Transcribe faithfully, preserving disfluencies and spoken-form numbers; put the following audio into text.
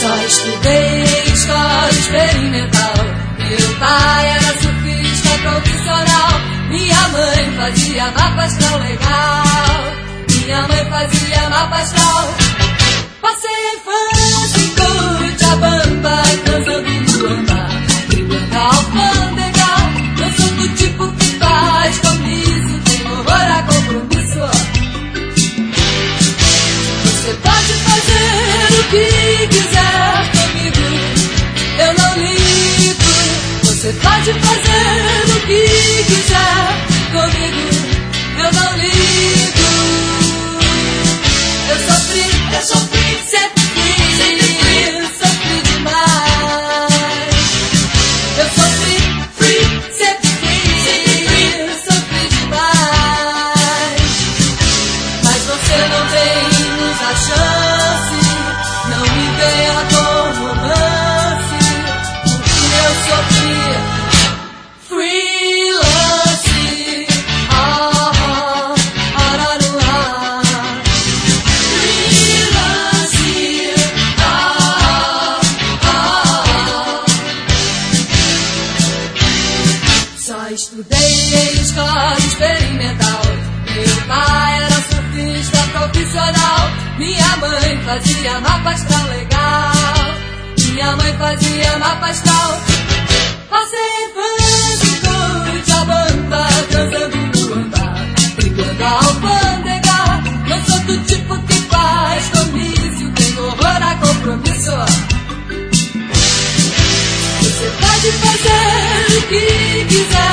Só estudei em escola experimental. Meu pai era surfista profissional. Minha mãe fazia mapa astral legal. Minha mãe fazia mapa astral. Passei a infância em Cochabamba, dançando no amba, brigando alfândega. Eu sou do tipo que faz comício, tem horror a compromisso. Você pode fazer o que quiser comigo, eu não ligo. Você pode fazer o que quiser comigo, eu não ligo. Eu sofri, eu sofri, sempre fui, sempre fui, sofri demais. Eu sofri, fui, sempre fui, sempre fui, sofri demais. Mas você não tem-nos a chance, não me venha com romance, porque eu sofri freelance. Ah, ah, araruá. Freelance. Ah, ah. Só estudei em escola experimental. Meu pai era surfista profissional. Minha mãe fazia mapa astral legal. Minha mãe fazia mapa astral. Passei a infância em Cochabamba, dançando no amba, brigando a alfândega. Não sou do tipo que faz comício, tem horror a compromisso. Você pode fazer o que quiser